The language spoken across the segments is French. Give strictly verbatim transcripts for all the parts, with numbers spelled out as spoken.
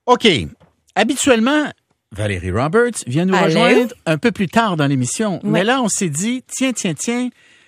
OK. Habituellement, Valérie Roberts vient nous Allô? rejoindre un peu plus tard dans l'émission. Ouais. Mais là, on s'est dit, tiens, tiens, tiens,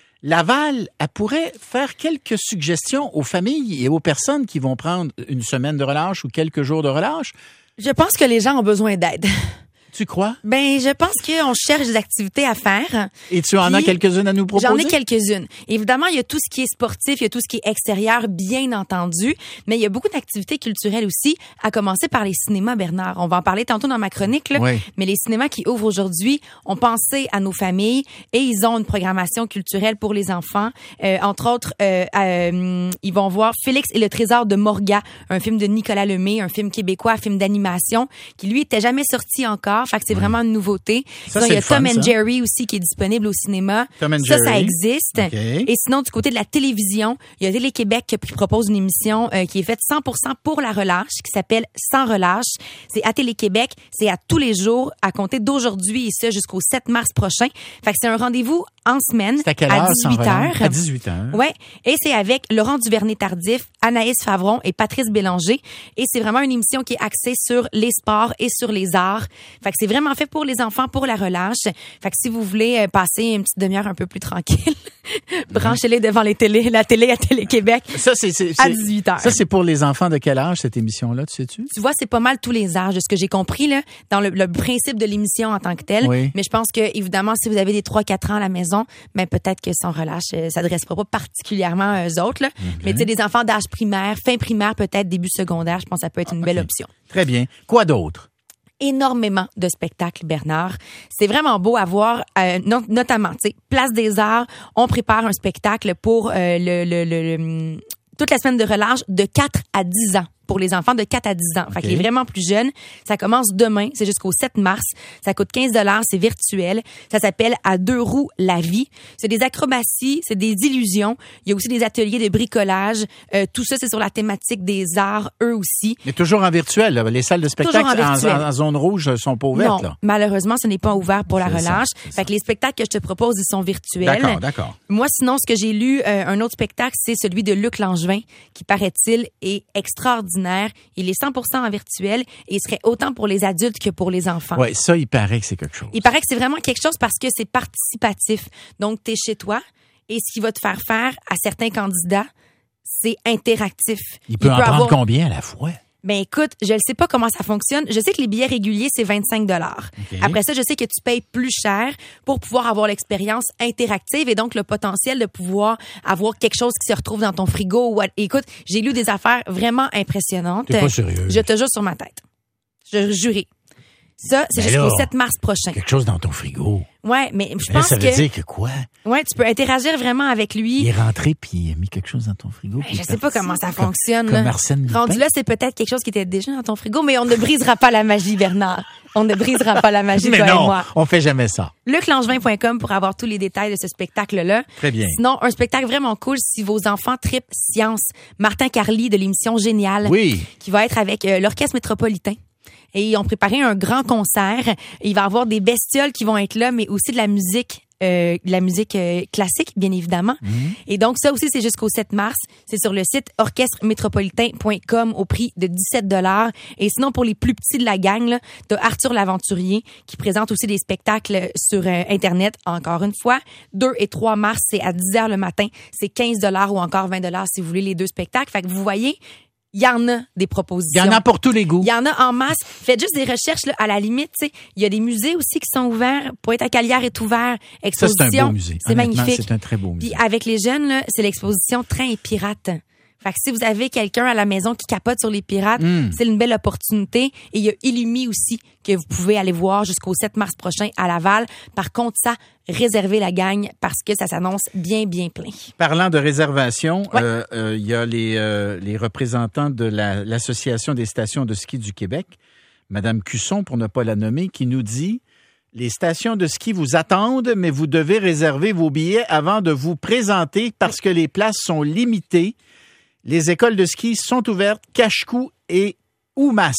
Laval, elle pourrait faire quelques suggestions aux familles et aux personnes qui vont prendre une semaine de relâche ou quelques jours de relâche. Je pense que les gens ont besoin d'aide. Tu crois? Ben, je pense qu'on cherche des activités à faire. Et tu en Puis, as quelques-unes à nous proposer? J'en ai quelques-unes. Évidemment, il y a tout ce qui est sportif, il y a tout ce qui est extérieur, bien entendu, mais il y a beaucoup d'activités culturelles aussi, à commencer par les cinémas, Bernard. On va en parler tantôt dans ma chronique, là, Oui. mais les cinémas qui ouvrent aujourd'hui ont pensé à nos familles et ils ont une programmation culturelle pour les enfants. Euh, entre autres, euh, euh, ils vont voir Félix et le trésor de Morga, un film de Nicolas Lemay, un film québécois, un film d'animation, qui lui était jamais sorti encore. Fait que c'est vraiment une nouveauté. Ça, Sinon, c'est il y a le fun, Tom and ça. Jerry aussi qui est disponible au cinéma. Tom and ça, ça Jerry. existe. OK. Et sinon, du côté de la télévision, il y a Télé-Québec qui propose une émission euh, qui est faite cent pour cent pour la relâche, qui s'appelle Sans relâche. C'est à Télé-Québec. C'est à tous les jours, à compter d'aujourd'hui et ça jusqu'au sept mars prochain. Fait que c'est un rendez-vous en semaine C'est à quelle heure, Sans dix-huit relâche? heures. À dix-huit heures. Ouais, et c'est avec Laurent Duvernay-Tardif, Anaïs Favron et Patrice Bélanger. Et c'est vraiment une émission qui est axée sur les sports et sur les arts. Fait que c'est vraiment fait pour les enfants, pour la relâche. Fait que si vous voulez euh, passer une petite demi-heure un peu plus tranquille, branchez-les devant les télé, la télé à Télé-Québec Ça, c'est, c'est, à c'est- dix-huit heures. Ça, c'est pour les enfants de quel âge, cette émission-là, tu sais-tu? Tu vois, c'est pas mal tous les âges, de ce que j'ai compris là, dans le, le principe de l'émission en tant que telle. Oui. Mais je pense que, évidemment, si vous avez des trois quatre ans à la maison, ben peut-être que Sans relâche euh, s'adressera pas particulièrement à eux autres. Là. Mais tu sais, des enfants d'âge primaire, fin primaire, peut-être début secondaire, je pense que ça peut être une belle OK. option. Très bien. Quoi d'autre? Énormément de spectacles, Bernard. C'est vraiment beau à voir, euh, not- notamment, tu sais, Place des Arts, on prépare un spectacle pour euh, le, le, le, le- toute la semaine de relâche de quatre à dix ans. Pour les enfants de quatre à dix ans. Fait qu'il est vraiment plus jeune. Ça commence demain. C'est jusqu'au sept mars. Ça coûte quinze dollars. C'est virtuel. Ça s'appelle À deux roues la vie. C'est des acrobaties. C'est des illusions. Il y a aussi des ateliers de bricolage. Euh, tout ça, c'est sur la thématique des arts, eux aussi. Mais toujours en virtuel, là. Les salles de spectacle Toujours en virtuel. en, en zone rouge sont pas ouvertes, non, là. malheureusement, ce n'est pas ouvert pour la C'est ça, relâche. c'est ça. Fait que les spectacles que je te propose, ils sont virtuels. D'accord, d'accord. Moi, sinon, ce que j'ai lu, euh, un autre spectacle, c'est celui de Luc Langevin, qui, paraît-il, est extraordinaire. Il est cent pour cent en virtuel et il serait autant pour les adultes que pour les enfants. Ouais, ça, il paraît que c'est quelque chose. Il paraît que c'est vraiment quelque chose parce que c'est participatif. Donc, tu es chez toi et ce qui va te faire faire à certains candidats, c'est interactif. Il peut en prendre avoir... combien à la fois? Ben écoute, je ne sais pas comment ça fonctionne. Je sais que les billets réguliers, c'est vingt-cinq dollars. OK. Après ça, je sais que tu payes plus cher pour pouvoir avoir l'expérience interactive et donc le potentiel de pouvoir avoir quelque chose qui se retrouve dans ton frigo. Ou à- Écoute, j'ai lu des affaires vraiment impressionnantes. T'es pas sérieux. Je te jure sur ma tête. Je jure. Ça, c'est Ben jusqu'au là, sept mars prochain. Quelque chose dans ton frigo. Ouais, mais je Mais là, pense ça veut que dire que quoi? ouais, tu peux interagir vraiment avec lui. Il est rentré puis il a mis quelque chose dans ton frigo. puis Je il est sais pas parti. comment ça Comme- fonctionne. Comme là. Arsène Lupin. Rendu là, c'est peut-être quelque chose qui était déjà dans ton frigo, mais on ne brisera pas la magie, Bernard. On ne brisera pas la magie, Mais toi et non, moi. on fait jamais ça. luc langevin point com pour avoir tous les détails de ce spectacle-là. Très bien. Sinon, un spectacle vraiment cool si vos enfants tripent science. Martin Carly de l'émission Génial. Oui. Qui va être avec euh, l'Orchestre métropolitain. Et ils ont préparé un grand concert. Il va y avoir des bestioles qui vont être là, mais aussi de la musique, euh, de la musique euh, classique, bien évidemment. Et donc, ça aussi, c'est jusqu'au sept mars. C'est sur le site orchestre métropolitain point com au prix de dix-sept dollars. Et sinon, pour les plus petits de la gang, là, t'as Arthur l'Aventurier qui présente aussi des spectacles sur euh, Internet, encore une fois. deux et trois mars, c'est à dix heures le matin. C'est quinze dollars ou encore vingt dollars si vous voulez les deux spectacles. Fait que vous voyez, il y en a des Il propositions. y en a pour tous les goûts. Il y en a en masse. Faites juste des recherches là, à la limite. Tu sais, il y a des musées aussi qui sont ouverts. Pointe-à-Calière est ouvert. Ça, Exposition. c'est un beau musée. C'est Honnêtement, magnifique. c'est un très beau musée. Puis avec les jeunes, là, c'est l'exposition Train et Pirates. Fait que si vous avez quelqu'un à la maison qui capote sur les pirates, Mm. c'est une belle opportunité. Et il y a Illumi aussi que vous pouvez aller voir jusqu'au sept mars prochain à Laval. Par contre, ça, réservez la gagne parce que ça s'annonce bien, bien plein. Parlant de réservation, Ouais. euh, euh, il y a les, euh, les représentants de la- l'Association des stations de ski du Québec, Madame Cusson, pour ne pas la nommer, qui nous dit « Les stations de ski vous attendent, mais vous devez réserver vos billets avant de vous présenter parce que les places sont limitées. Les écoles de ski sont ouvertes, cache-cou et ou masque.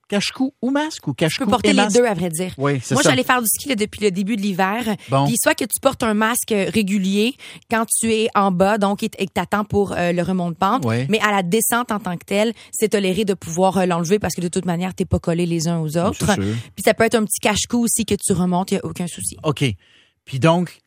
cache-cou ou masque ou Tu cache-cou peux porter et les masque? deux, à vrai dire. Oui, c'est Moi, ça. j'allais faire du ski là, depuis le début de l'hiver. Bon. Puis soit que tu portes un masque régulier quand tu es en bas, donc et que t'attends pour euh, le remont-de-pente. Oui. Mais à la descente en tant que telle, c'est toléré de pouvoir euh, l'enlever parce que de toute manière, t'es pas collés les uns aux autres. C'est sûr. Puis ça peut être un petit cache-cou aussi que tu remontes, il y a aucun souci. OK. Puis donc,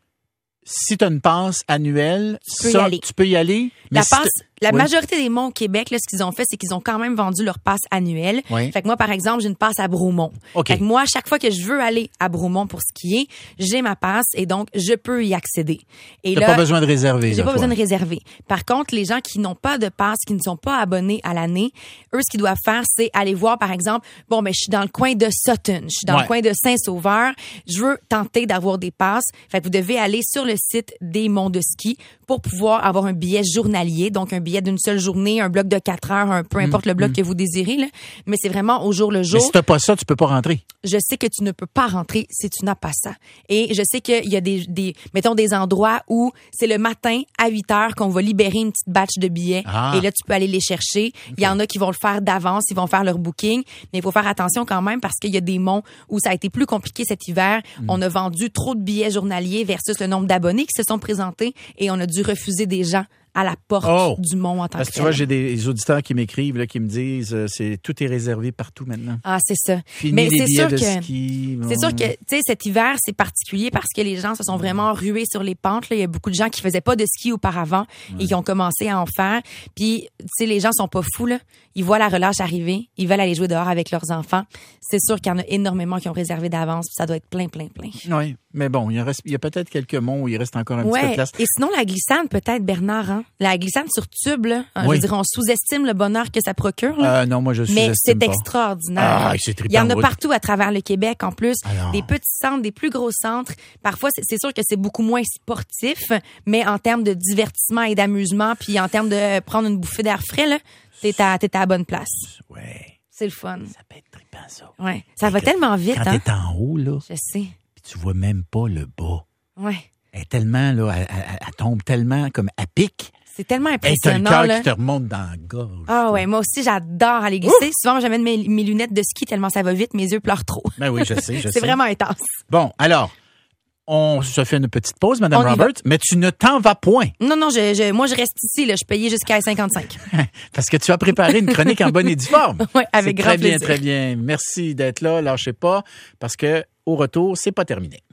si tu as une passe annuelle, Tu peux y ça, aller. tu peux y aller. La mais si passe, t'as- la Oui. majorité des monts au Québec, là, ce qu'ils ont fait, c'est qu'ils ont quand même vendu leur passe annuelle. Oui. Fait que moi, par exemple, j'ai une passe à Bromont. OK. Fait que moi, chaque fois que je veux aller à Bromont pour skier, j'ai ma passe et donc je peux y accéder. Et T'as là, pas besoin de réserver. j'ai là, pas toi. besoin de réserver. Par contre, les gens qui n'ont pas de passe, qui ne sont pas abonnés à l'année, eux, ce qu'ils doivent faire, c'est aller voir, par exemple, bon, ben, je suis dans le coin de Sutton, je suis dans Ouais. le coin de Saint-Sauveur, je veux tenter d'avoir des passes. Fait que vous devez aller sur le site des monts de ski pour pouvoir avoir un billet journalier, donc un billet d'une seule journée, un bloc de quatre heures, un, peu importe le bloc que vous désirez, là. Mais c'est vraiment au jour le Mais jour. si t'as pas ça, tu peux pas rentrer. Je sais que tu ne peux pas rentrer si tu n'as pas ça. Et je sais qu'il y a des, des, mettons, des endroits où c'est le matin à huit heures qu'on va libérer une petite batch de billets. Ah. Et là, tu peux aller les chercher. Il y en a qui vont le faire d'avance, ils vont faire leur booking. Mais il faut faire attention quand même parce qu'il y a des monts où ça a été plus compliqué cet hiver. Mm. On a vendu trop de billets journaliers versus le nombre d'abonnés qui se sont présentés et on a dû refuser des gens à la porte Oh. du mont en tant Parce que que tu vois, tel. j'ai des auditeurs qui m'écrivent, là, qui me disent, euh, c'est tout est réservé partout maintenant. Ah, c'est ça. Fini Mais les c'est billets sûr de que- ski. C'est sûr que, tu sais, cet hiver, c'est particulier parce que les gens se sont vraiment rués sur les pentes. Là. Il y a beaucoup de gens qui faisaient pas de ski auparavant et qui ont commencé à en faire. Puis, tu sais, les gens sont pas fous, là. Ils voient la relâche arriver. Ils veulent aller jouer dehors avec leurs enfants. C'est sûr qu'il y en a énormément qui ont réservé d'avance. Puis ça doit être plein, plein, plein. Oui, mais bon, il, en reste, il y a peut-être quelques monts où il reste encore un petit peu de Ouais. place. Et sinon, la glissade, peut-être, Bernard, hein? La glissade sur tube, là. Hein, Oui. Je veux dire, on sous-estime le bonheur que ça procure, là. Euh, non, moi, je suis Mais c'est extraordinaire. Ah, c'est Il y en a trippant, oui. partout à travers le Québec, en plus. Alors. Des petits centres, des plus gros centres. Parfois, c'est c'est sûr que c'est beaucoup moins sportif, mais en termes de divertissement et d'amusement, puis en termes de prendre une bouffée d'air frais, là, t'es à, t'es à la bonne place. Ouais, C'est le fun. ça peut être trippant, ça. Ouais. Ça va tellement vite, Quand hein? t'es en haut, là, Je sais. puis tu vois même pas le bas. Ouais. Elle est tellement, là, elle, elle- elle tombe tellement comme à pic. C'est tellement Et t'as le impressionnant, cœur là. qui te remonte dans la gorge. Ah ouais, moi aussi, j'adore aller glisser. Souvent, j'amène mes, mes lunettes de ski tellement ça va vite, mes yeux pleurent trop. Ben oui, je sais, je sais. C'est vraiment intense. Bon, alors, on se fait une petite pause, Madame On y Roberts, mais tu ne t'en vas point. Non, non, je, je, moi, je reste ici, là. Je payais jusqu'à cinquante-cinq. Parce que tu as préparé une chronique en bonne et due forme. Ouais, avec C'est grand très bien, plaisir. très bien. Merci d'être là. Lâchez pas, parce que au retour, c'est pas terminé.